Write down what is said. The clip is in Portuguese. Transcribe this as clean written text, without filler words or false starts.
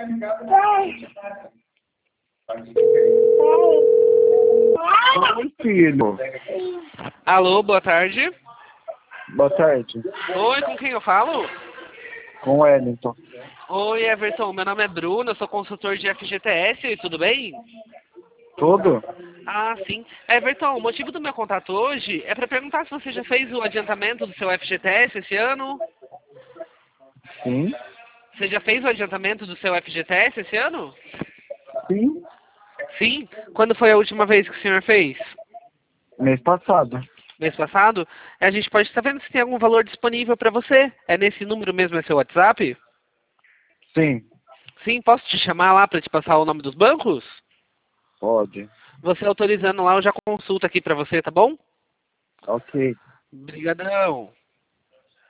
Oi, filho. Alô, boa tarde. Boa tarde. Oi, com quem eu falo? Com o Wellington. Oi, Everton, meu nome é Bruno, eu sou consultor de FGTS, tudo bem? Tudo? Ah, sim. Everton, o motivo do meu contato hoje é para perguntar se você já fez o adiantamento do seu FGTS esse ano. Sim. Você já fez o adiantamento do seu FGTS esse ano? Sim. Sim. Quando foi a última vez que o senhor fez? Mês passado. Mês passado? A gente pode estar vendo se tem algum valor disponível para você. É nesse número mesmo, é seu WhatsApp? Sim. Sim, posso te chamar lá para te passar o nome dos bancos? Pode. Você autorizando lá, eu já consulto aqui para você, tá bom? Ok. Obrigadão.